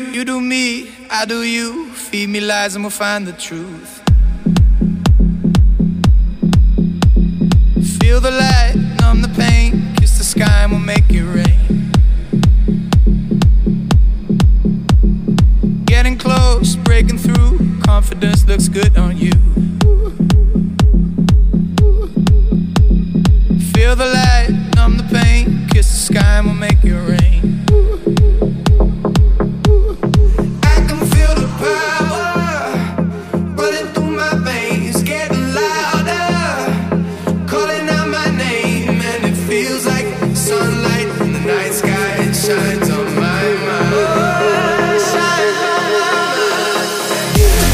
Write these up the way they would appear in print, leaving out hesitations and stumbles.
You do me, I do you. Feed me lies and we'll find the truth. Feel the light, numb the pain. Kiss the sky and we'll make it rain. Getting close, breaking through. Confidence looks good on you. Feel the light, numb the pain. Kiss the sky and we'll make it rain. Shines on my mind. Shines on my mind.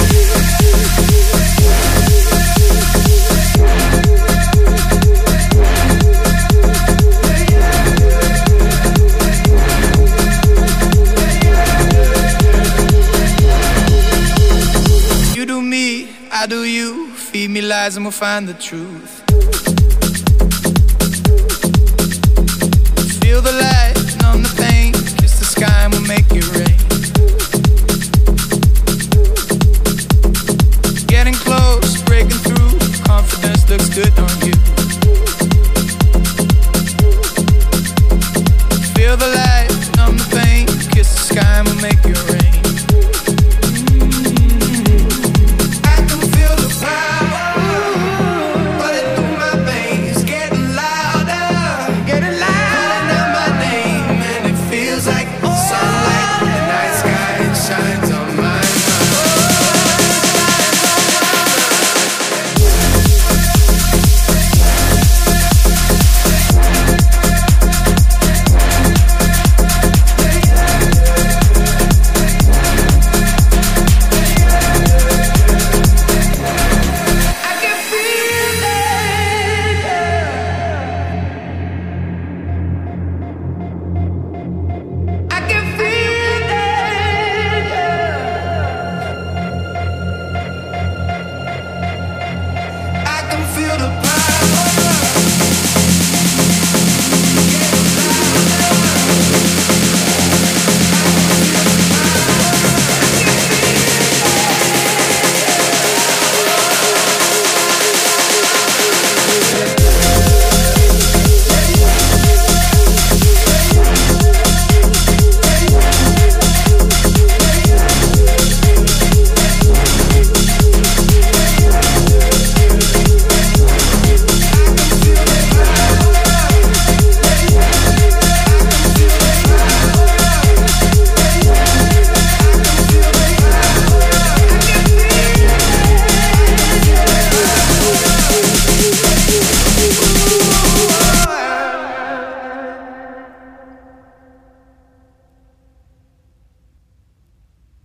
You do me, I do you. Feed me lies and we'll find the truth. Feel the light,